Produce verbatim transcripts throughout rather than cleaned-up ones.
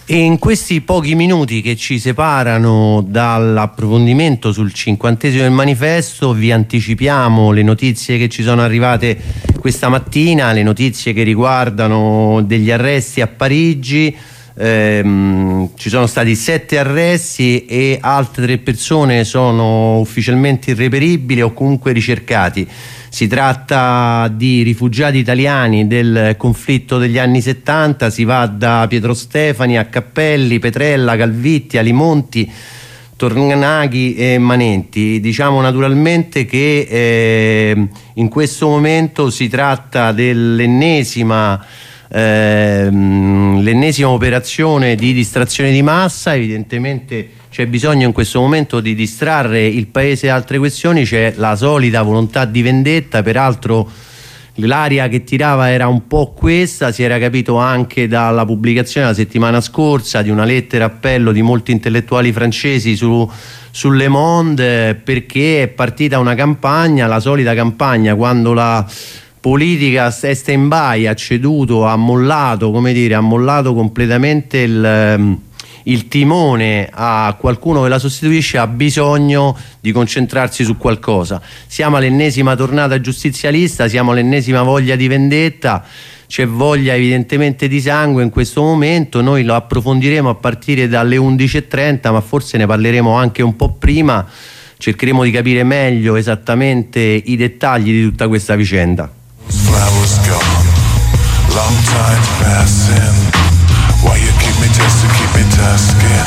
E in questi pochi minuti che ci separano dall'approfondimento sul cinquantesimo del manifesto vi anticipiamo le notizie che ci sono arrivate questa mattina, le notizie che riguardano degli arresti a Parigi. Ehm, ci sono stati sette arresti e altre tre persone sono ufficialmente irreperibili o comunque ricercati. Si tratta di rifugiati italiani del conflitto degli anni settanta, si va da Pietro Stefani a Cappelli, Petrella, Calvitti, Alimonti, Tornaghi e Manenti. Diciamo naturalmente che eh, in questo momento si tratta dell'ennesima eh, l'ennesima operazione di distrazione di massa. Evidentemente c'è bisogno in questo momento di distrarre il paese da altre questioni, c'è la solita volontà di vendetta, peraltro l'aria che tirava era un po' questa, si era capito anche dalla pubblicazione la settimana scorsa di una lettera appello di molti intellettuali francesi su, su Le Monde, perché è partita una campagna, la solita campagna quando la politica è stand by, ha ceduto, ha mollato, come dire, ha mollato completamente il... il timone a qualcuno che la sostituisce, ha bisogno di concentrarsi su qualcosa. Siamo all'ennesima tornata giustizialista, siamo all'ennesima voglia di vendetta, c'è voglia evidentemente di sangue in questo momento. Noi lo approfondiremo a partire dalle undici e trenta, ma forse ne parleremo anche un po' prima, cercheremo di capire meglio esattamente i dettagli di tutta questa vicenda. Flowers gone, long time passing. Why you keep me just to keep me tasking?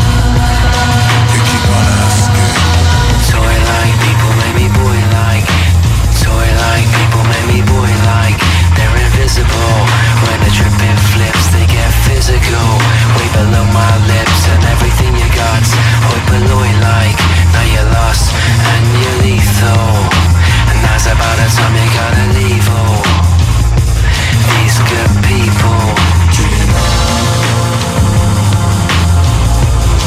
You keep on asking. Toy like people make me boy like. Toy like people make me boy like. They're invisible. When the tripping flips, they get physical. Way below my lips and everything you got. Hoi polloi like. Now you're lost and you're lethal. And that's about the time you gotta leave. Oh, these good people.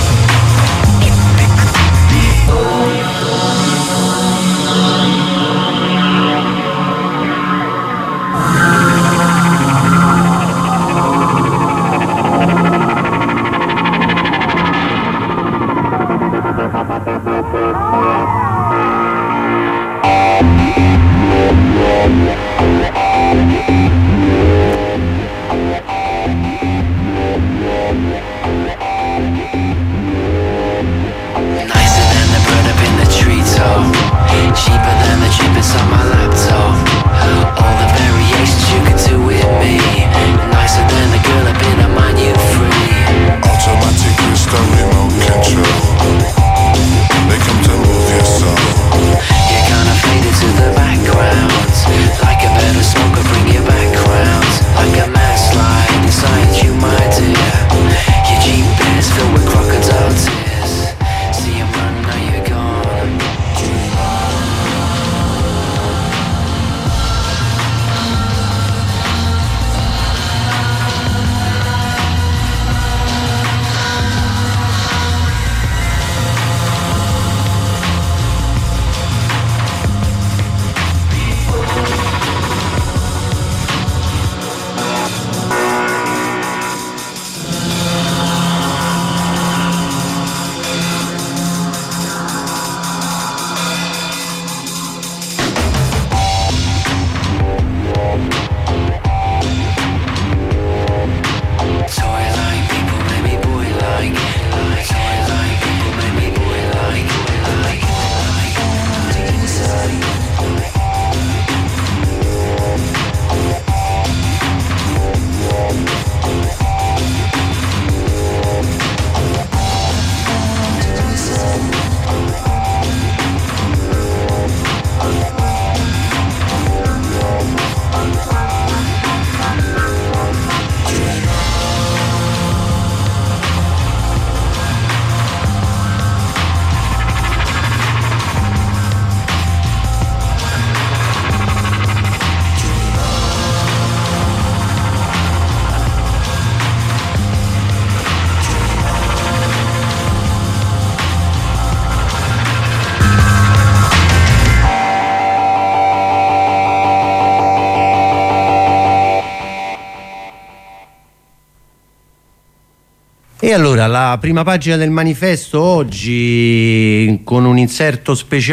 E allora la prima pagina del manifesto oggi con un inserto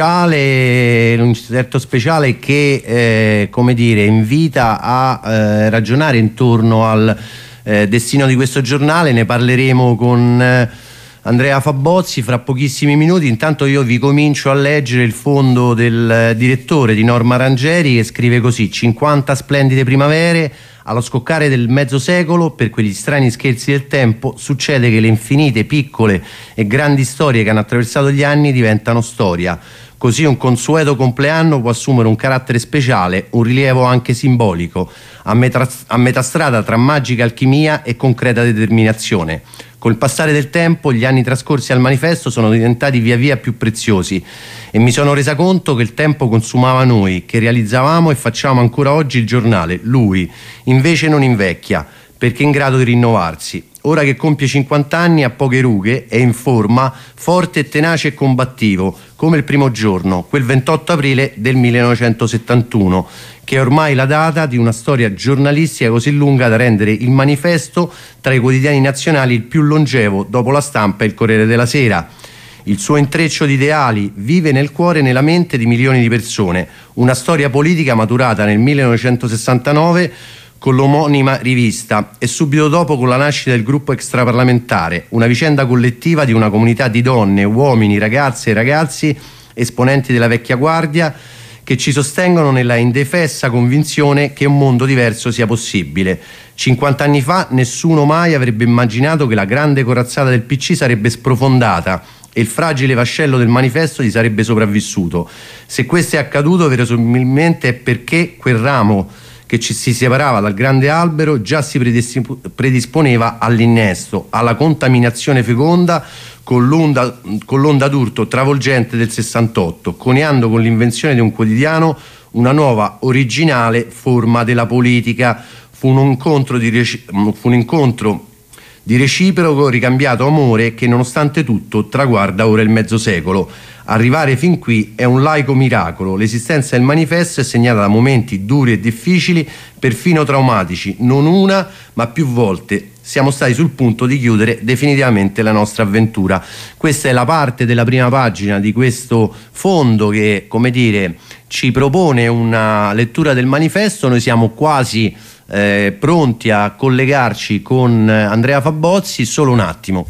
speciale, un inserto speciale che eh, come dire invita a eh, ragionare intorno al eh, destino di questo giornale. Ne parleremo con eh, Andrea Fabozzi fra pochissimi minuti. Intanto io vi comincio a leggere il fondo del eh, direttore di Norma Rangeri, che scrive così: cinquanta splendide primavere. Allo scoccare del mezzo secolo, per quegli strani scherzi del tempo, succede che le infinite, piccole e grandi storie che hanno attraversato gli anni diventano storia. Così un consueto compleanno può assumere un carattere speciale, un rilievo anche simbolico, a metà, a metà strada tra magica alchimia e concreta determinazione. Col passare del tempo, gli anni trascorsi al manifesto sono diventati via via più preziosi e mi sono resa conto che il tempo consumava noi, che realizzavamo e facciamo ancora oggi il giornale. Lui, invece, non invecchia, perché è in grado di rinnovarsi. Ora che compie cinquanta anni, ha poche rughe, è in forma, forte, tenace e combattivo, come il primo giorno, quel ventotto aprile del millenovecentosettantuno, che è ormai la data di una storia giornalistica così lunga da rendere il manifesto tra i quotidiani nazionali il più longevo dopo La Stampa e il Corriere della Sera. Il suo intreccio di ideali vive nel cuore e nella mente di milioni di persone, una storia politica maturata nel millenovecentosessantanove con l'omonima rivista e subito dopo con la nascita del gruppo extraparlamentare, una vicenda collettiva di una comunità di donne, uomini, ragazze e ragazzi, esponenti della vecchia guardia, che ci sostengono nella indefessa convinzione che un mondo diverso sia possibile. cinquanta anni fa nessuno mai avrebbe immaginato che la grande corazzata del P C sarebbe sprofondata e il fragile vascello del manifesto gli sarebbe sopravvissuto. Se questo è accaduto, verosimilmente è perché quel ramo che ci si separava dal grande albero già si predisponeva all'innesto, alla contaminazione feconda con l'onda, con l'onda d'urto travolgente del sessantotto, coniando con l'invenzione di un quotidiano una nuova, originale forma della politica. Fu un incontro di, reci- fu un incontro di reciproco ricambiato amore che nonostante tutto traguarda ora il mezzo secolo. Arrivare fin qui è un laico miracolo. L'esistenza del manifesto è segnata da momenti duri e difficili, perfino traumatici, non una ma più volte. Siamo stati sul punto di chiudere definitivamente la nostra avventura. Questa è la parte della prima pagina di questo fondo che, come dire, ci propone una lettura del manifesto. Noi siamo quasi eh, pronti a collegarci con Andrea Fabozzi. Solo un attimo.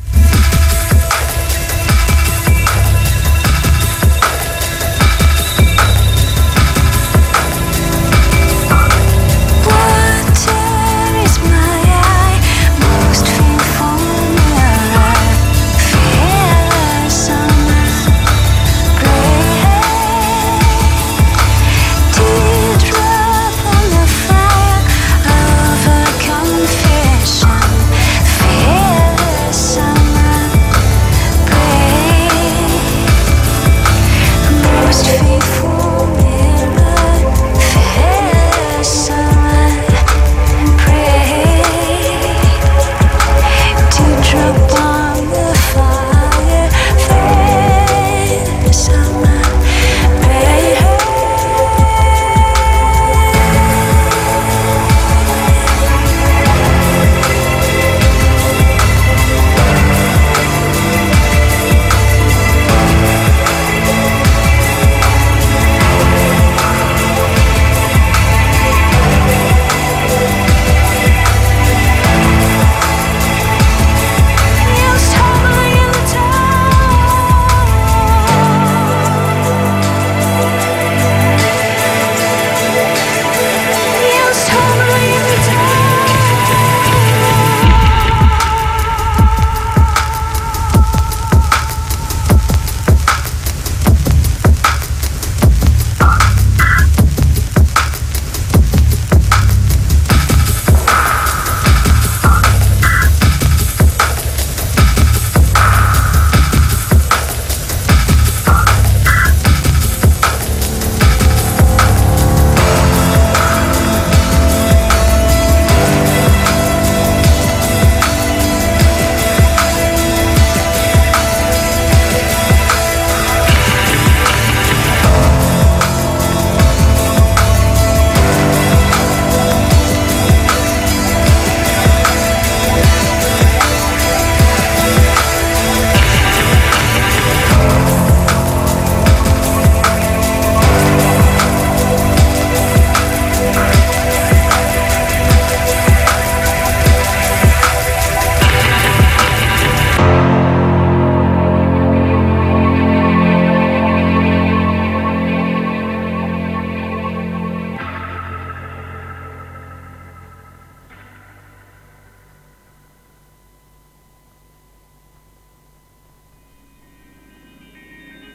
Summer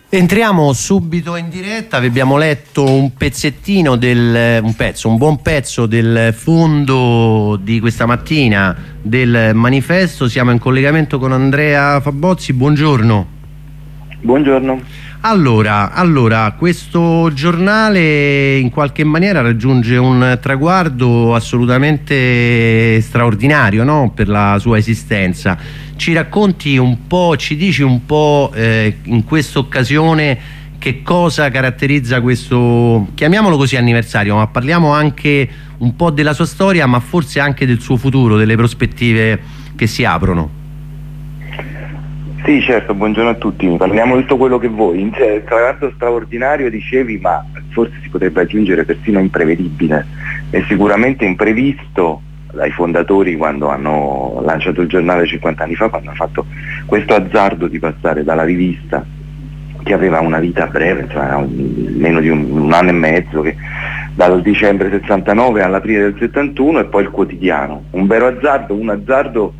Entriamo subito in diretta. Vi abbiamo letto un pezzettino del un pezzo, un buon pezzo del fondo di questa mattina del manifesto. Siamo in collegamento con Andrea Fabozzi. Buongiorno. Buongiorno. Allora, allora, questo giornale in qualche maniera raggiunge un traguardo assolutamente straordinario, no? Per la sua esistenza. Ci racconti un po', ci dici un po' eh, in questa occasione che cosa caratterizza questo, chiamiamolo così, anniversario, ma parliamo anche un po' della sua storia, ma forse anche del suo futuro, delle prospettive che si aprono. Sì, certo, buongiorno a tutti, parliamo di tutto quello che vuoi. Il traguardo straordinario dicevi, ma forse si potrebbe aggiungere persino imprevedibile, e sicuramente imprevisto dai fondatori quando hanno lanciato il giornale cinquanta anni fa, quando hanno fatto questo azzardo di passare dalla rivista, che aveva una vita breve, cioè un, meno di un, un anno e mezzo, che dal dicembre sessantanove all'aprile del settantuno, e poi il quotidiano. Un vero azzardo, un azzardo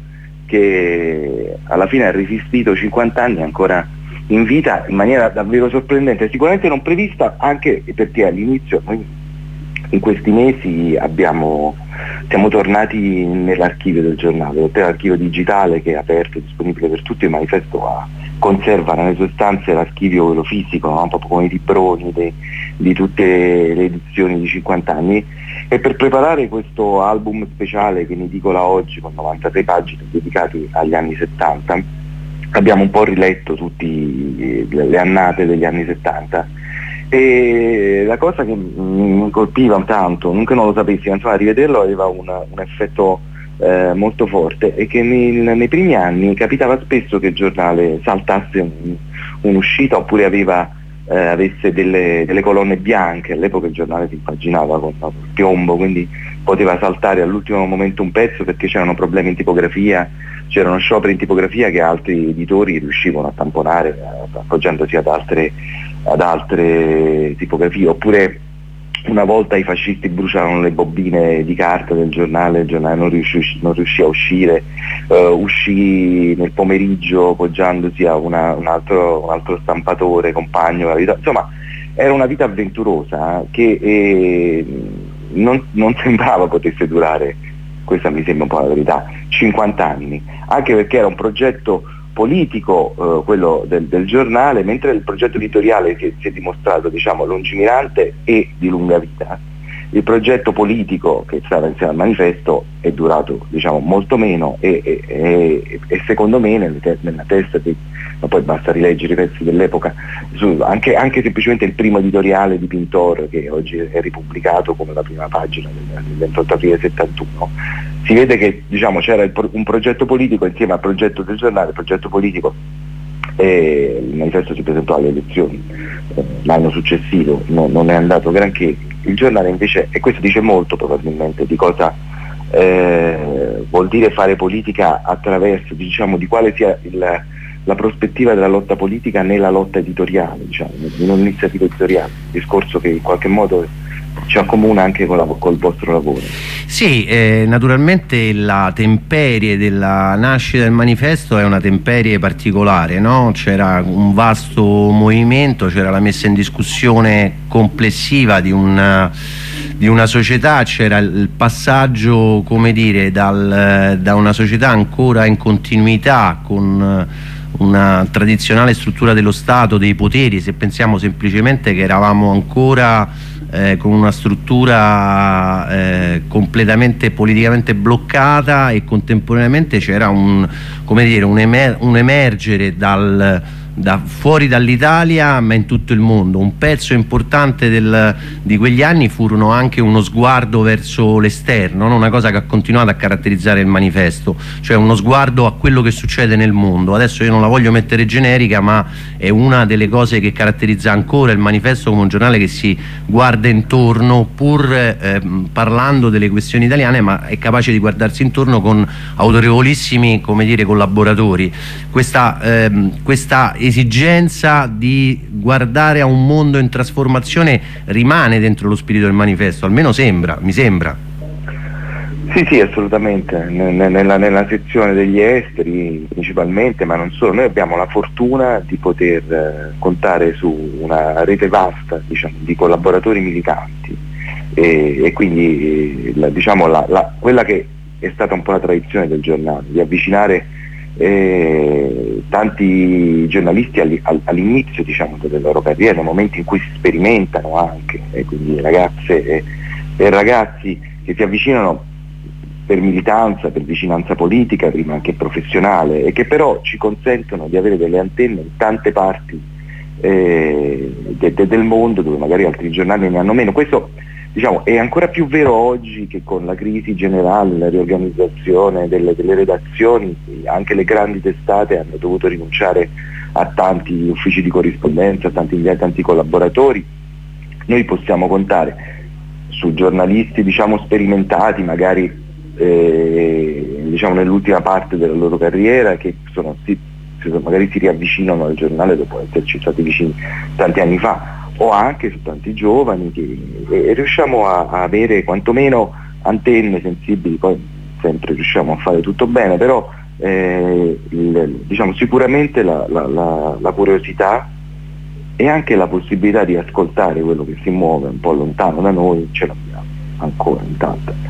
che alla fine ha resistito cinquanta anni ancora in vita in maniera davvero sorprendente, sicuramente non prevista, anche perché all'inizio noi in questi mesi abbiamo, siamo tornati nell'archivio del giornale, oltre all'archivio digitale che è aperto e disponibile per tutti. Il manifesto ha, conserva nelle sue stanze l'archivio quello fisico, no? Proprio come i libroni de, di tutte le edizioni di cinquanta anni, e per preparare questo album speciale che in edicola oggi con novantasei pagine dedicati agli anni settanta abbiamo un po' riletto tutte le annate degli anni settanta, e la cosa che mi colpiva tanto, non che non lo sapessi, ma insomma rivederlo aveva un, un effetto eh, molto forte, è che nei, nei primi anni capitava spesso che il giornale saltasse un, un'uscita, oppure aveva eh, avesse delle, delle colonne bianche. All'epoca il giornale si impaginava con il piombo, quindi poteva saltare all'ultimo momento un pezzo perché c'erano problemi in tipografia, c'erano scioperi in tipografia che altri editori riuscivano a tamponare appoggiandosi ad altre, ad altre tipografie, oppure una volta i fascisti bruciarono le bobine di carta del giornale, il giornale non riuscì, non riuscì a uscire, uh, uscì nel pomeriggio poggiandosi a una, un, altro, un altro stampatore, compagno, insomma era una vita avventurosa che eh, non, non sembrava potesse durare, questa mi sembra un po' la verità, cinquanta anni, anche perché era un progetto politico, eh, quello del, del giornale, mentre il progetto editoriale che si è dimostrato, diciamo, lungimirante e di lunga vita. Il progetto politico che stava insieme al manifesto è durato, diciamo, molto meno, e, e, e, e secondo me nelle te- nella testa di, ma poi basta rileggere i pezzi dell'epoca, su, anche, anche semplicemente il primo editoriale di Pintor, che oggi è ripubblicato come la prima pagina del, del ventotto aprile settantuno, si vede che, diciamo, c'era il pro- un progetto politico insieme al progetto del giornale. Il progetto politico, e il manifesto si presentò alle elezioni eh, l'anno successivo, no, non è andato granché. Il giornale invece, e questo dice molto probabilmente di cosa eh, vuol dire fare politica attraverso, diciamo, di quale sia il, la prospettiva della lotta politica nella lotta editoriale, diciamo, in un'iniziativa editoriale, un discorso che in qualche modo ci accomuna anche con la, col vostro lavoro. Sì, eh, naturalmente la temperie della nascita del manifesto è una temperie particolare, no? C'era un vasto movimento, c'era la messa in discussione complessiva di una, di una società, c'era il passaggio, come dire, dal, da una società ancora in continuità con una tradizionale struttura dello Stato, dei poteri, se pensiamo semplicemente che eravamo ancora Eh, con una struttura eh, completamente politicamente bloccata, e contemporaneamente c'era un, come dire, un, emer- un emergere dal, da fuori dall'Italia ma in tutto il mondo. Un pezzo importante del, di quegli anni furono anche uno sguardo verso l'esterno, no? Una cosa che ha continuato a caratterizzare il manifesto, cioè uno sguardo a quello che succede nel mondo. Adesso io non la voglio mettere generica, ma è una delle cose che caratterizza ancora il manifesto come un giornale che si guarda intorno, pur eh, parlando delle questioni italiane, ma è capace di guardarsi intorno con autorevolissimi, come dire, collaboratori. Questa, ehm, questa esigenza di guardare a un mondo in trasformazione rimane dentro lo spirito del manifesto, almeno sembra, mi sembra. Sì, sì, assolutamente, nella, nella sezione degli esteri principalmente, ma non solo. Noi abbiamo la fortuna di poter eh, contare su una rete vasta, diciamo, di collaboratori militanti e, e quindi la, diciamo, la, la, quella che è stata un po' la tradizione del giornale, di avvicinare eh, tanti giornalisti all'inizio, diciamo, delle loro carriere, nei momenti in cui si sperimentano anche, e quindi ragazze e, e ragazzi che si avvicinano per militanza, per vicinanza politica, prima che professionale, e che però ci consentono di avere delle antenne in tante parti eh, de, de, del mondo dove magari altri giornali ne hanno meno. Questo, diciamo, è ancora più vero oggi, che con la crisi generale, la riorganizzazione delle, delle redazioni, anche le grandi testate hanno dovuto rinunciare a tanti uffici di corrispondenza, a tanti, a tanti collaboratori. Noi possiamo contare su giornalisti, diciamo, sperimentati, magari Eh, diciamo nell'ultima parte della loro carriera, che sono, si, magari si riavvicinano al giornale dopo esserci stati vicini tanti anni fa, o anche su tanti giovani che, e, e riusciamo a, a avere quantomeno antenne sensibili. Poi sempre riusciamo a fare tutto bene, però eh, il, diciamo sicuramente la, la, la, la curiosità e anche la possibilità di ascoltare quello che si muove un po' lontano da noi ce l'abbiamo ancora intatta.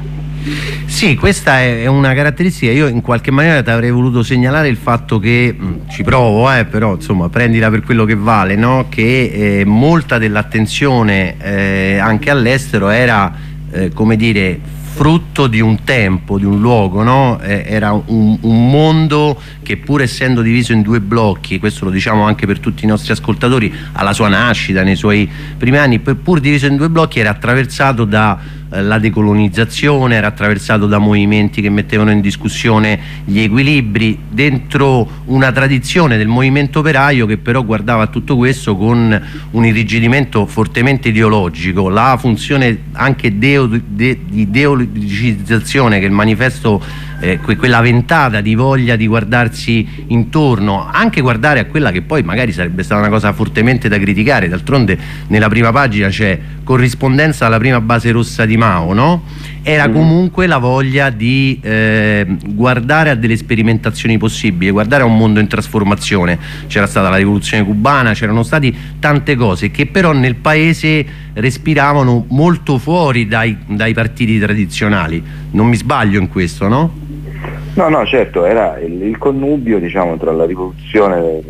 Sì, questa è una caratteristica. Io in qualche maniera ti avrei voluto segnalare il fatto che, mh, ci provo, eh, però insomma prendila per quello che vale, no? Che eh, molta dell'attenzione eh, anche all'estero era, eh, come dire, frutto di un tempo, di un luogo, no? Eh, era un, un mondo che, pur essendo diviso in due blocchi, questo lo diciamo anche per tutti i nostri ascoltatori, alla sua nascita, nei suoi primi anni, pur diviso in due blocchi, era attraversato da la decolonizzazione, era attraversato da movimenti che mettevano in discussione gli equilibri, dentro una tradizione del movimento operaio che però guardava a tutto questo con un irrigidimento fortemente ideologico. La funzione anche deo, de, di ideologizzazione che il manifesto, eh, que, quella ventata di voglia di guardarsi intorno, anche guardare a quella che poi magari sarebbe stata una cosa fortemente da criticare. D'altronde nella prima pagina c'è corrispondenza alla prima base rossa di Mao, no? Era comunque la voglia di eh, guardare a delle sperimentazioni possibili, guardare a un mondo in trasformazione. C'era stata la rivoluzione cubana, c'erano state tante cose che però nel paese respiravano molto fuori dai, dai partiti tradizionali. Non mi sbaglio in questo, no? No, no, certo, era il, il connubio, diciamo, tra la rivoluzione del,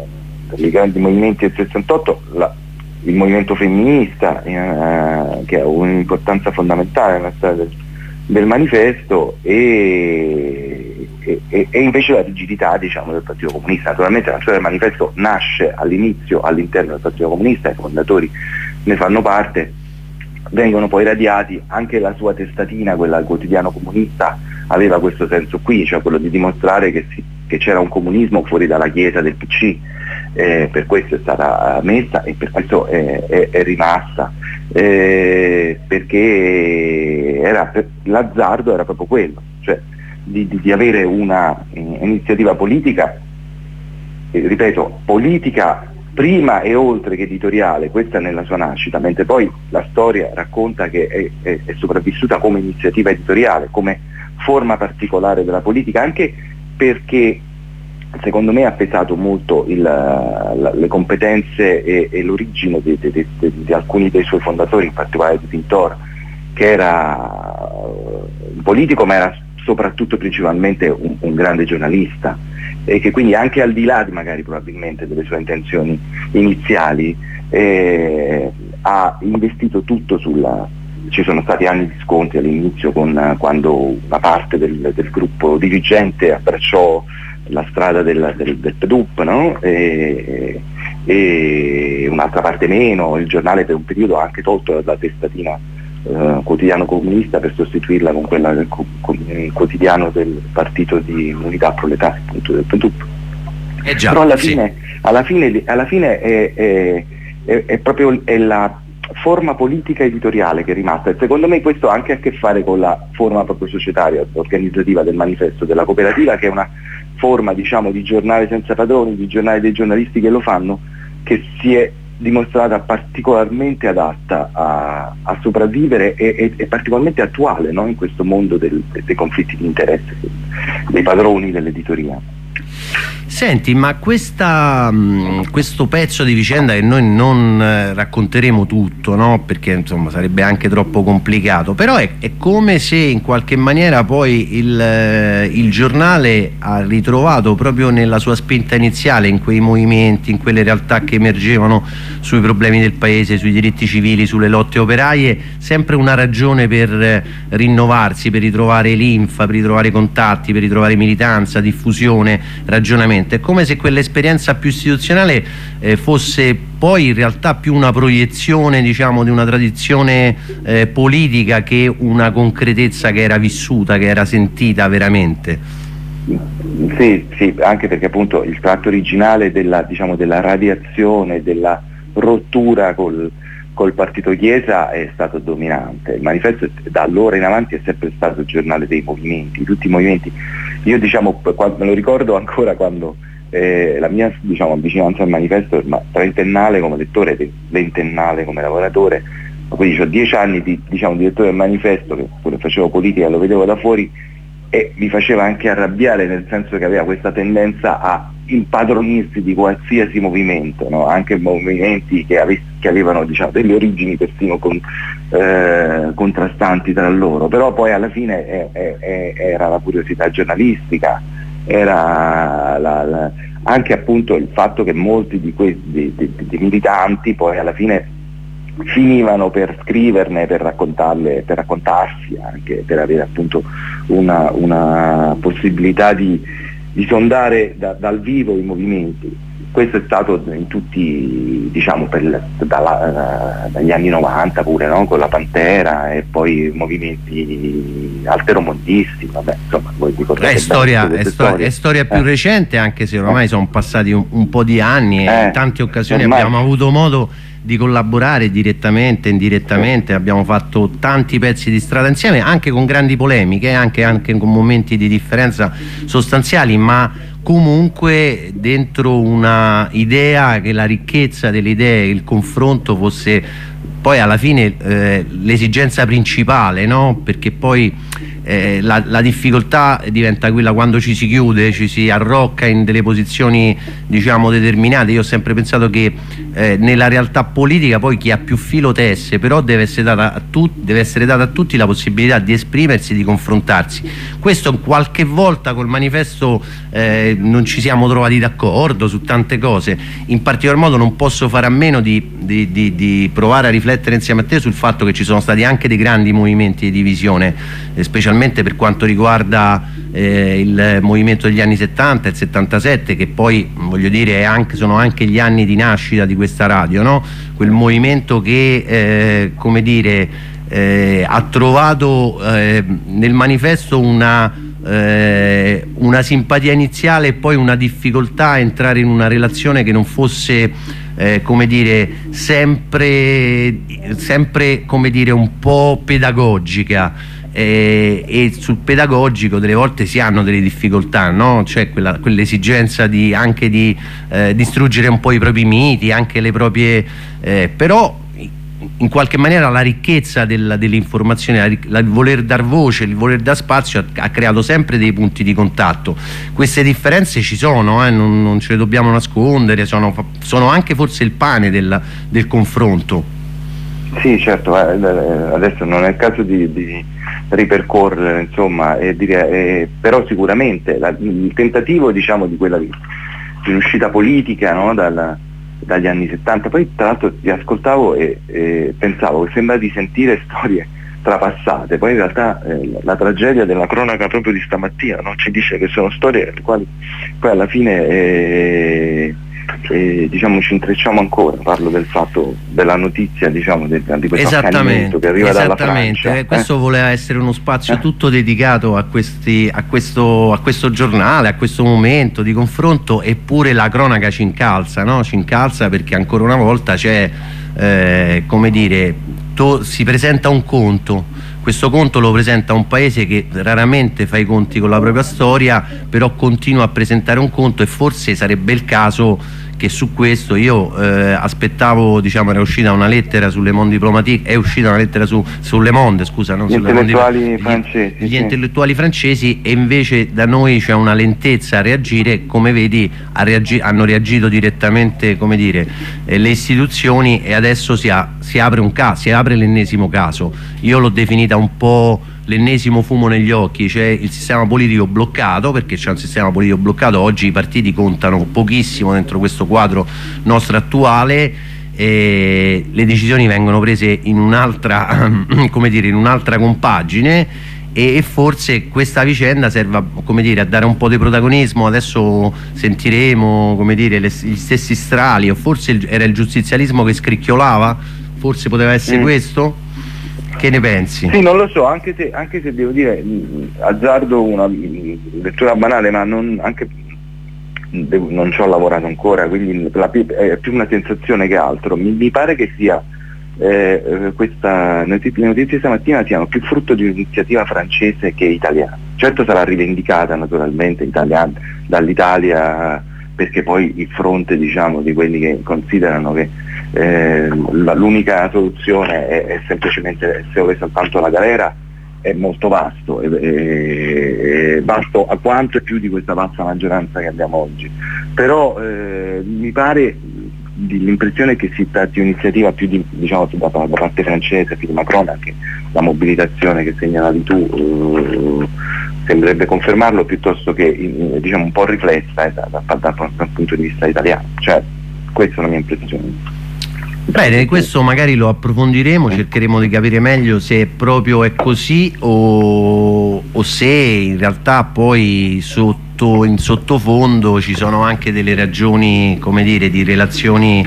dei grandi movimenti del sessantotto, la, il movimento femminista, eh, che ha un'importanza fondamentale nella storia del, del manifesto, e, e, e invece la rigidità, diciamo, del Partito Comunista. Naturalmente la storia del manifesto nasce all'inizio all'interno del Partito Comunista, i fondatori ne fanno parte, vengono poi radiati, anche la sua testatina, quella del Quotidiano Comunista, aveva questo senso qui, cioè quello di dimostrare che, si, che c'era un comunismo fuori dalla chiesa del P C. Eh, per questo è stata messa e per questo è, è, è rimasta, eh, perché era, per, l'azzardo era proprio quello, cioè di, di, di avere una eh, iniziativa politica, eh, ripeto, politica prima e oltre che editoriale, questa nella sua nascita, mentre poi la storia racconta che è, è, è sopravvissuta come iniziativa editoriale, come forma particolare della politica, anche perché secondo me ha pesato molto il, la, le competenze e, e l'origine di, di, di, di alcuni dei suoi fondatori, in particolare di Pintor, che era un politico ma era soprattutto principalmente un, un grande giornalista, e che quindi anche al di là di magari probabilmente delle sue intenzioni iniziali eh, ha investito tutto sulla... Ci sono stati anni di scontri all'inizio con, quando una parte del, del gruppo dirigente abbracciò la strada del, del, del P D U P, no? e, e un'altra parte meno. Il giornale per un periodo ha anche tolto la testatina eh, Quotidiano Comunista per sostituirla con quella del con il quotidiano del Partito di Unità Proletaria, appunto del P D U P. Eh già, però alla sì. fine, alla fine, alla fine è, è, è, è proprio è la forma politica editoriale che è rimasta, e secondo me questo ha anche a che fare con la forma proprio societaria, organizzativa del manifesto, della cooperativa, che è una forma, diciamo, di giornale senza padroni, di giornale dei giornalisti che lo fanno, che si è dimostrata particolarmente adatta a, a sopravvivere e, e, e particolarmente attuale, no? In questo mondo del, dei conflitti di interesse dei padroni dell'editoria. Senti, ma questa, mh, questo pezzo di vicenda, che noi non eh, racconteremo tutto, no? Perché insomma sarebbe anche troppo complicato, però è, è come se in qualche maniera poi il, eh, il giornale ha ritrovato proprio nella sua spinta iniziale, in quei movimenti, in quelle realtà che emergevano sui problemi del paese, sui diritti civili, sulle lotte operaie, sempre una ragione per eh, rinnovarsi, per ritrovare linfa, per ritrovare contatti, per ritrovare militanza, diffusione, ragionamento. È come se quell'esperienza più istituzionale eh, fosse poi in realtà più una proiezione, diciamo, di una tradizione eh, politica che una concretezza che era vissuta, che era sentita veramente. Sì, sì, anche perché appunto il tratto originale della, diciamo, della radiazione, della rottura col, col partito Chiesa è stato dominante. Il manifesto da allora in avanti è sempre stato il giornale dei movimenti, tutti i movimenti. Io diciamo, me lo ricordo ancora quando eh, la mia, diciamo, vicinanza al manifesto, ma trentennale come lettore e ventennale come lavoratore, quindi ho dieci anni di, diciamo, di lettore del manifesto, che pure facevo politica, lo vedevo da fuori e mi faceva anche arrabbiare, nel senso che aveva questa tendenza a impadronirsi di qualsiasi movimento, no? Anche movimenti che, ave- che avevano, diciamo, delle origini persino con, eh, contrastanti tra loro, però poi alla fine è, è, è, era la curiosità giornalistica, era la, la, anche appunto il fatto che molti di questi di, di, di militanti poi alla fine finivano per scriverne, per raccontarle, per raccontarsi, anche per avere appunto una, una possibilità di, di sondare da, dal vivo i movimenti. Questo è stato in tutti, diciamo, per, dalla, dagli anni novanta pure, no? Con la Pantera e poi movimenti alteromondisti, vabbè, insomma, voi ricordate. È storia, è, sto- è storia più eh. recente, anche se ormai eh. sono passati un, un po' di anni e eh. in tante occasioni ormai abbiamo avuto modo di collaborare direttamente, indirettamente, abbiamo fatto tanti pezzi di strada insieme, anche con grandi polemiche, anche, anche con momenti di differenza sostanziali, ma comunque dentro una idea che la ricchezza delle idee, il confronto fosse poi alla fine eh, l'esigenza principale, no? Perché poi eh, la, la difficoltà diventa quella quando ci si chiude, ci si arrocca in delle posizioni, diciamo, determinate. Io ho sempre pensato che eh, nella realtà politica poi chi ha più filo tesse, però deve essere data a tutti, deve essere data a tutti la possibilità di esprimersi, di confrontarsi. Questo qualche volta col manifesto eh, non ci siamo trovati d'accordo su tante cose. In particolar modo non posso fare a meno di, di, di, di provare a riflettere insieme a te sul fatto che ci sono stati anche dei grandi movimenti di divisione, eh, specialmente per quanto riguarda eh, il movimento degli anni settanta, il settantasette, che poi voglio dire è anche, sono anche gli anni di nascita di questa radio, no? Quel movimento che eh, come dire eh, ha trovato eh, nel manifesto una, eh, una simpatia iniziale e poi una difficoltà a entrare in una relazione che non fosse eh, come dire sempre, sempre come dire un po' pedagogica. Eh, e sul pedagogico delle volte si hanno delle difficoltà, no? Cioè quella, quell'esigenza di, anche di eh, distruggere un po' i propri miti, anche le proprie eh, però in qualche maniera la ricchezza del, dell'informazione, la, la, il voler dar voce, il voler dar spazio ha, ha creato sempre dei punti di contatto. Queste differenze ci sono, eh, non, non ce le dobbiamo nascondere, sono, sono anche forse il pane del, del confronto. Sì, certo, adesso non è il caso di, di ripercorrere, insomma, e dire, eh, però sicuramente la, il tentativo, diciamo, di quella di, di un'uscita politica, no, dal, dagli anni settanta, poi tra l'altro ti ascoltavo e, e pensavo che sembra di sentire storie trapassate, poi in realtà eh, la tragedia della cronaca proprio di stamattina, no, ci dice che sono storie alle quali poi alla fine eh, e diciamo ci intrecciamo ancora. Parlo del fatto della notizia, diciamo, del, di questo accanimento che arriva dalla Francia. Eh, questo eh? voleva essere uno spazio eh? tutto dedicato a, questi, a, questo, a questo giornale, a questo momento di confronto, eppure la cronaca ci incalza, no? Ci incalza perché ancora una volta c'è eh, come dire, to, si presenta un conto. Questo conto lo presenta un paese che raramente fa i conti con la propria storia, però continua a presentare un conto, e forse sarebbe il caso che su questo io eh, aspettavo, diciamo, era uscita una lettera sulle Monde Diplomatique, è uscita una lettera su, sulle Monde, scusa, non gli sulle intellettuali Monde, francesi, gli, gli sì. intellettuali francesi, e invece da noi c'è una lentezza a reagire. Come vedi, ha reagi- hanno reagito direttamente, come dire, eh, le istituzioni, e adesso si, ha, si apre un caso, si apre l'ennesimo caso. Io l'ho definita un po' l'ennesimo fumo negli occhi, cioè il sistema politico bloccato, perché c'è un sistema politico bloccato. Oggi i partiti contano pochissimo dentro questo quadro nostro attuale, e le decisioni vengono prese in un'altra come dire, in un'altra compagine, e forse questa vicenda serve a, come dire, a dare un po' di protagonismo. Adesso sentiremo, come dire, le, gli stessi strali, o forse il, era il giustizialismo che scricchiolava, forse poteva essere mm. questo. Che ne pensi? Sì, non lo so, anche se, anche se devo dire, mh, azzardo una mh, lettura banale, ma non, anche, devo, non ci ho lavorato ancora, quindi la, è più una sensazione che altro. Mi, mi pare che sia eh, questa notizie, le notizie stamattina siano più frutto di un'iniziativa francese che italiana. Certo sarà rivendicata naturalmente italiana, dall'Italia, perché poi il fronte, diciamo, di quelli che considerano che Eh, la, l'unica soluzione è, è semplicemente essere soltanto la galera, è molto vasto, è, è, è vasto a quanto e più di questa vasta maggioranza che abbiamo oggi. Però eh, mi pare di, l'impressione che si tratti di un'iniziativa più di, diciamo, da, da parte francese, più di Macron, anche la mobilitazione che segnalavi tu eh, sembrerebbe confermarlo, piuttosto che in, diciamo un po' riflessa eh, da, da, da, da, dal punto di vista italiano. Cioè, questa è la mia impressione. Bene, questo magari lo approfondiremo, cercheremo di capire meglio se proprio è così, o, o se in realtà poi sotto, in sottofondo ci sono anche delle ragioni, come dire, di relazioni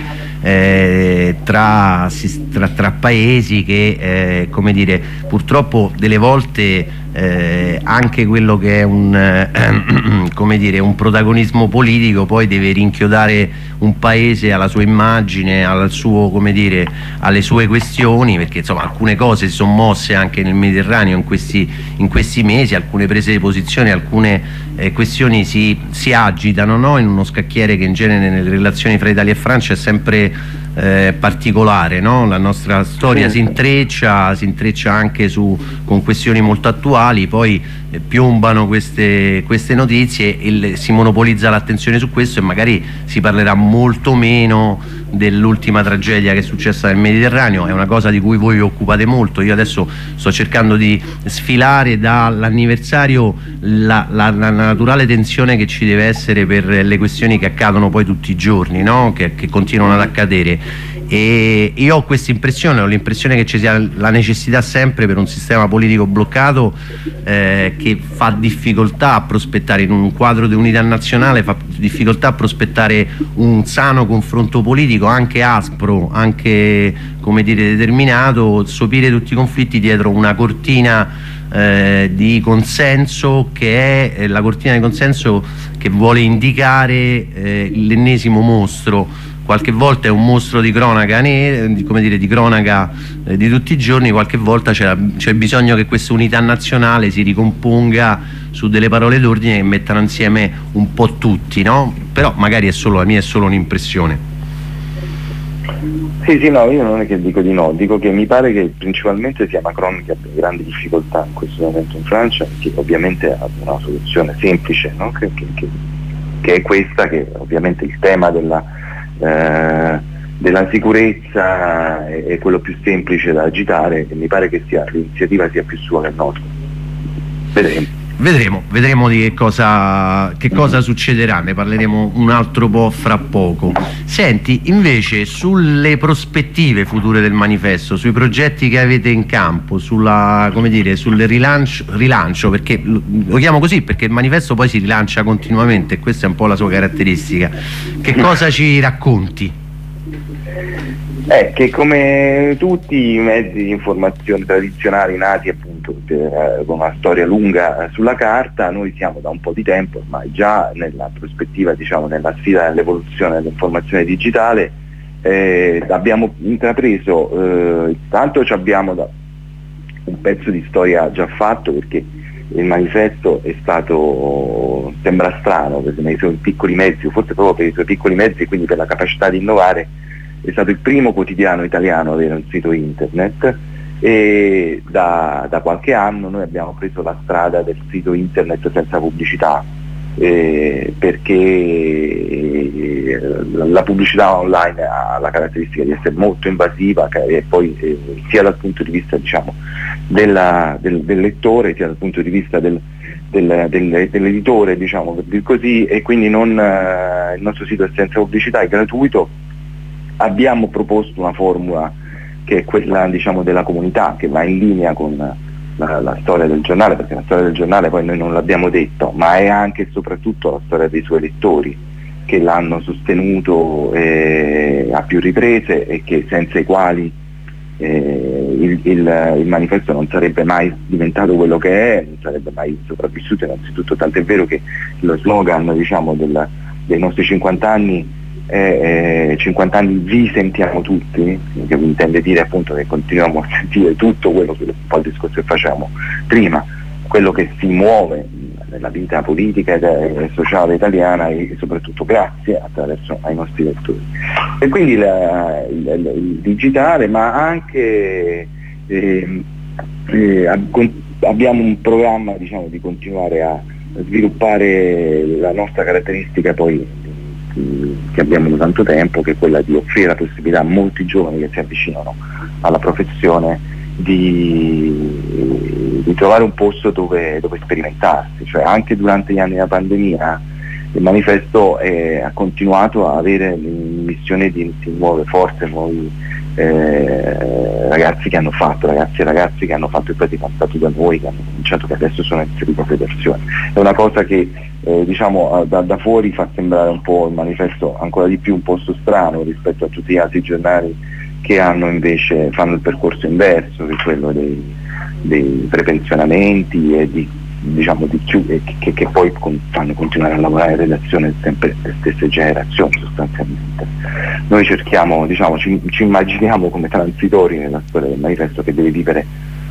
eh, tra, tra, tra paesi che eh, come dire, purtroppo delle volte eh, anche quello che è un, eh, come dire, un protagonismo politico poi deve rinchiodare un paese alla sua immagine, al suo, come dire, alle sue questioni, perché insomma alcune cose si sono mosse anche nel Mediterraneo in questi, in questi mesi, alcune prese di posizione, alcune eh, questioni si, si agitano, no? In uno scacchiere che in genere nelle relazioni fra Italia e Francia è sempre Eh, particolare, no? La nostra storia si intreccia, si intreccia anche su, con questioni molto attuali, poi eh, piombano queste, queste notizie e le, si monopolizza l'attenzione su questo, e magari si parlerà molto meno dell'ultima tragedia che è successa nel Mediterraneo. È una cosa di cui voi vi occupate molto. Io adesso sto cercando di sfilare dall'anniversario la, la, la naturale tensione che ci deve essere per le questioni che accadono poi tutti i giorni, no? che, che continuano ad accadere, e io ho questa impressione, ho l'impressione che ci sia la necessità sempre, per un sistema politico bloccato eh, che fa difficoltà a prospettare in un quadro di unità nazionale, fa difficoltà a prospettare un sano confronto politico, anche aspro, anche, come dire, determinato, sopire tutti i conflitti dietro una cortina eh, di consenso che è eh, la cortina di consenso che vuole indicare eh, l'ennesimo mostro. Qualche volta è un mostro di cronaca, ne, come dire, di cronaca eh, di tutti i giorni, qualche volta c'è, c'è bisogno che questa unità nazionale si ricomponga su delle parole d'ordine che mettano insieme un po' tutti, no? Però magari è solo la mia, è solo un'impressione. Sì, sì, no, io non è che dico di no, dico che mi pare che principalmente sia Macron che abbia grandi difficoltà in questo momento in Francia, che ovviamente ha una soluzione semplice, no? che, che, che, che è questa, che ovviamente il tema della Eh, della sicurezza è, è quello più semplice da agitare, e mi pare che sia, l'iniziativa sia più sua che nostra. Vedremo. Vedremo, vedremo di che cosa, che cosa mm. succederà, ne parleremo un altro po' fra poco. Senti, invece, sulle prospettive future del manifesto, sui progetti che avete in campo, sulla, come dire, sul rilancio, rilancio, perché lo chiamo così perché il manifesto poi si rilancia continuamente e questa è un po' la sua caratteristica. Che cosa ci racconti? Eh, che come tutti i mezzi di informazione tradizionali nati appunto per, eh, con una storia lunga eh, sulla carta, noi siamo da un po' di tempo ormai già nella prospettiva, diciamo, nella sfida dell'evoluzione dell'informazione digitale, eh, abbiamo intrapreso, eh, tanto ci abbiamo da un pezzo di storia già fatto, perché il manifesto è stato questo sembra strano, perché nei suoi piccoli mezzi, forse proprio per i suoi piccoli mezzi e quindi per la capacità di innovare, è stato il primo quotidiano italiano ad avere un sito internet, e da, da qualche anno noi abbiamo preso la strada del sito internet senza pubblicità, eh, perché la pubblicità online ha la caratteristica di essere molto invasiva, e poi eh, sia dal punto di vista, diciamo, della, del, del lettore, sia dal punto di vista del, del, del, dell'editore, diciamo, per dir così, e quindi non, eh, il nostro sito è senza pubblicità, è gratuito. Abbiamo proposto una formula che è quella, diciamo, della comunità, che va in linea con la, la storia del giornale, perché la storia del giornale poi noi non l'abbiamo detto, ma è anche e soprattutto la storia dei suoi lettori, che l'hanno sostenuto eh, a più riprese, e che senza i quali eh, il, il, il manifesto non sarebbe mai diventato quello che è, non sarebbe mai sopravvissuto innanzitutto, tant'è vero che lo slogan, diciamo, del, dei nostri cinquanta anni è cinquanta anni vi sentiamo tutti, che intende dire appunto che continuiamo a sentire tutto quello che un po' il discorso che facciamo prima, quello che si muove nella vita politica e sociale italiana, e soprattutto grazie attraverso ai nostri lettori. E quindi la, il, il digitale, ma anche eh, eh, abbiamo un programma, diciamo, di continuare a sviluppare la nostra caratteristica poi che abbiamo da tanto tempo, che è quella di offrire la possibilità a molti giovani che si avvicinano alla professione di, di trovare un posto dove, dove sperimentarsi. Cioè, anche durante gli anni della pandemia il manifesto è, ha continuato a avere missione di, di nuove forze, nuovi eh, ragazzi che hanno fatto, ragazzi e ragazzi che hanno fatto il praticantato da noi, che hanno cominciato, che adesso sono inseriti a federazione. È una cosa che Eh, diciamo da, da fuori fa sembrare un po' il manifesto ancora di più un posto strano rispetto a tutti gli altri giornali che hanno invece fanno il percorso inverso, che è quello dei, dei prepensionamenti e di, diciamo, di più, e che, che poi con, fanno continuare a lavorare in redazione sempre le stesse generazioni sostanzialmente. Noi cerchiamo, diciamo, ci, ci immaginiamo come transitori nella storia del manifesto, che deve vivere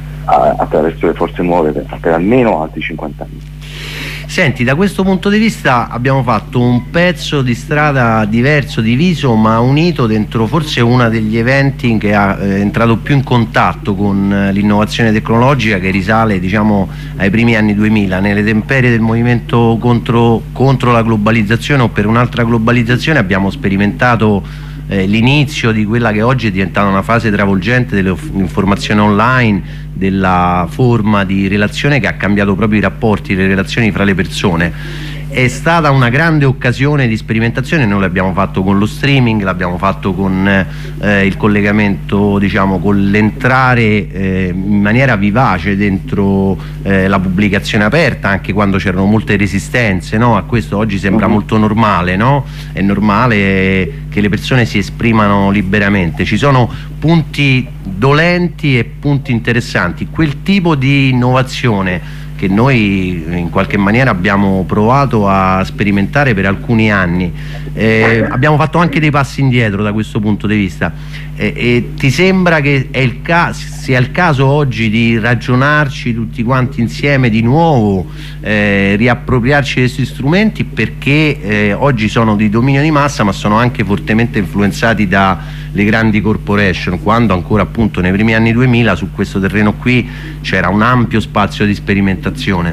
a, attraverso le forze nuove per, per almeno altri cinquanta anni. Senti, da questo punto di vista abbiamo fatto un pezzo di strada diverso, diviso, ma unito dentro forse uno degli eventi che ha eh, entrato più in contatto con eh, l'innovazione tecnologica, che risale, diciamo, ai primi anni duemila, nelle temperie del movimento contro, contro la globalizzazione o per un'altra globalizzazione. Abbiamo sperimentato eh, l'inizio di quella che oggi è diventata una fase travolgente dell'informazione online, della forma di relazione che ha cambiato proprio i rapporti, le relazioni fra le persone. È stata una grande occasione di sperimentazione. Noi l'abbiamo fatto con lo streaming, l'abbiamo fatto con eh, il collegamento, diciamo, con l'entrare eh, in maniera vivace dentro eh, la pubblicazione aperta, anche quando c'erano molte resistenze, no? A questo oggi sembra uh-huh. molto normale, no? È normale che le persone si esprimano liberamente. Ci sono punti dolenti e punti interessanti. Quel tipo di innovazione che noi in qualche maniera abbiamo provato a sperimentare per alcuni anni, eh, abbiamo fatto anche dei passi indietro da questo punto di vista, eh, e ti sembra che è il sia il caso oggi di ragionarci tutti quanti insieme di nuovo, eh, riappropriarci di questi strumenti, perché eh, oggi sono di dominio di massa, ma sono anche fortemente influenzati dalle grandi corporation, quando ancora appunto nei primi anni duemila su questo terreno qui c'era un ampio spazio di sperimentazione.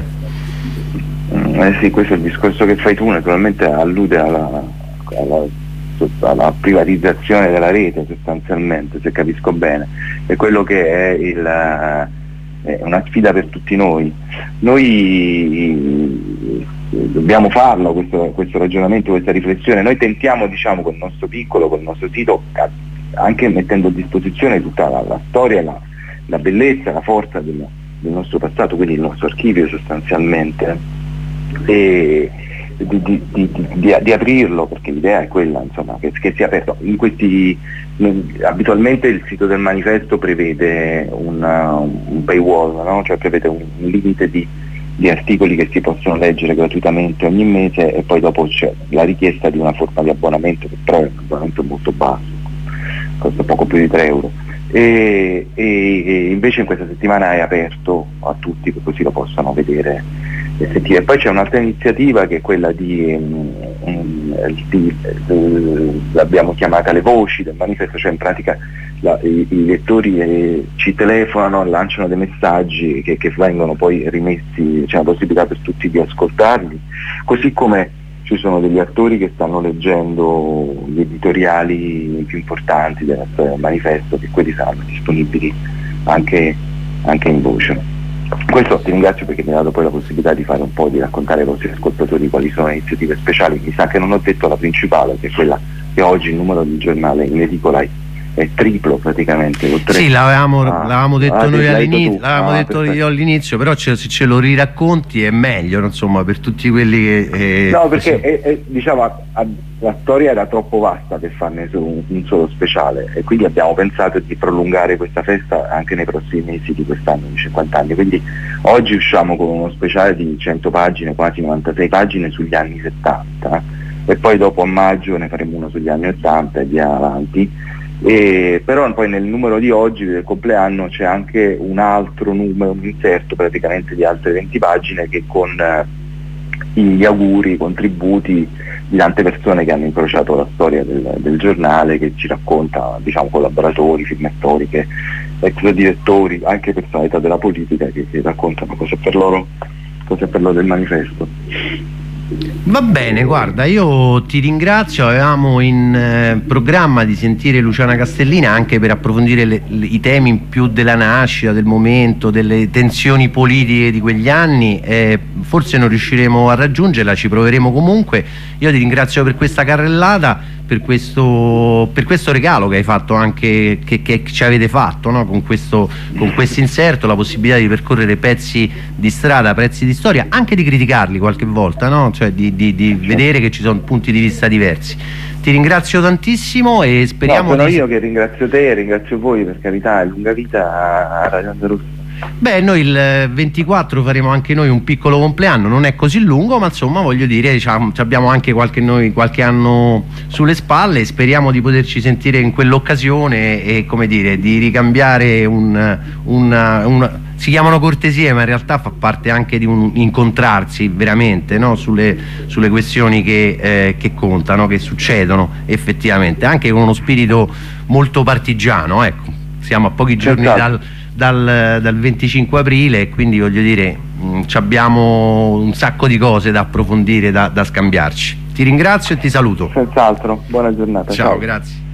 Eh sì, questo è il discorso che fai tu, naturalmente allude alla, alla, alla privatizzazione della rete sostanzialmente, se capisco bene, è quello che è, il, è una sfida per tutti noi. Noi dobbiamo farlo questo, questo ragionamento, questa riflessione. Noi tentiamo, diciamo, con il nostro piccolo, con il nostro sito, anche mettendo a disposizione tutta la, la storia, la, la bellezza, la forza del, del nostro passato, quindi il nostro archivio sostanzialmente, e di, di, di, di, di aprirlo, perché l'idea è quella, insomma, che, che sia aperto. In questi, abitualmente il sito del manifesto prevede una, un paywall, no? Cioè prevede un, un limite di, di articoli che si possono leggere gratuitamente ogni mese, e poi dopo c'è la richiesta di una forma di abbonamento, che però è un abbonamento molto basso, costa poco più di tre euro. e, e, e invece in questa settimana è aperto a tutti, che così lo possano vedere e sentire. Poi c'è un'altra iniziativa che è quella di, um, di uh, l'abbiamo chiamata le voci del manifesto, cioè in pratica la, i, i lettori eh, ci telefonano, lanciano dei messaggi che, che vengono poi rimessi, c'è la possibilità per tutti di ascoltarli, così come ci sono degli attori che stanno leggendo gli editoriali più importanti del manifesto, che quelli saranno disponibili anche, anche in voce. Questo ti ringrazio perché mi ha dato poi la possibilità di fare un po', di raccontare ai vostri ascoltatori quali sono le iniziative speciali. Mi sa che non ho detto la principale, che è quella che oggi il numero di giornale in edicola è è triplo praticamente. Sì, l'avevamo, ah, l'avevamo detto ah, noi all'inizio, l'avevamo ah, detto io all'inizio, però ce, se ce lo riracconti è meglio, insomma, per tutti quelli che... Eh, no, perché sì. è, è, diciamo, a, a, la storia era troppo vasta per farne solo un, un solo speciale, e quindi abbiamo pensato di prolungare questa festa anche nei prossimi mesi di quest'anno, di cinquanta anni. Quindi oggi usciamo con uno speciale di cento pagine, quasi novantasei pagine sugli anni settanta, e poi dopo a maggio ne faremo uno sugli anni ottanta e via avanti. E però poi nel numero di oggi del compleanno c'è anche un altro numero, un inserto praticamente di altre venti pagine, che con eh, gli auguri, i contributi di tante persone che hanno incrociato la storia del, del giornale, che ci racconta, diciamo, collaboratori, firme storiche, ex direttori, anche personalità della politica che, che raccontano cosa per loro, cosa per loro del manifesto. Va bene, guarda, io ti ringrazio. Avevamo in eh, programma di sentire Luciana Castellina anche per approfondire le, le, i temi più della nascita, del momento, delle tensioni politiche di quegli anni. Eh, forse non riusciremo a raggiungerla, ci proveremo comunque. Io ti ringrazio per questa carrellata, per questo, per questo regalo che hai fatto, anche che, che ci avete fatto, no? Con questo con questo inserto, la possibilità di percorrere pezzi di strada, pezzi di storia, anche di criticarli qualche volta, no? Cioè di, di, di vedere che ci sono punti di vista diversi. Ti ringrazio tantissimo e speriamo. No, sono di... io che ringrazio te e ringrazio voi, per carità, è lunga vita a Radio Rossa. Beh, noi il ventiquattro faremo anche noi un piccolo compleanno, non è così lungo, ma insomma, voglio dire, diciamo, abbiamo anche qualche, noi, qualche anno sulle spalle, e speriamo di poterci sentire in quell'occasione e, come dire, di ricambiare un, un, un si chiamano cortesie, ma in realtà fa parte anche di un incontrarsi veramente, no? sulle, sulle questioni che, eh, che contano, che succedono effettivamente, anche con uno spirito molto partigiano, ecco. Siamo a pochi giorni dal Dal, dal venticinque aprile, e quindi voglio dire mh, abbiamo un sacco di cose da approfondire, da, da scambiarci. Ti ringrazio e ti saluto. Senz'altro, buona giornata. Ciao, ciao. Grazie.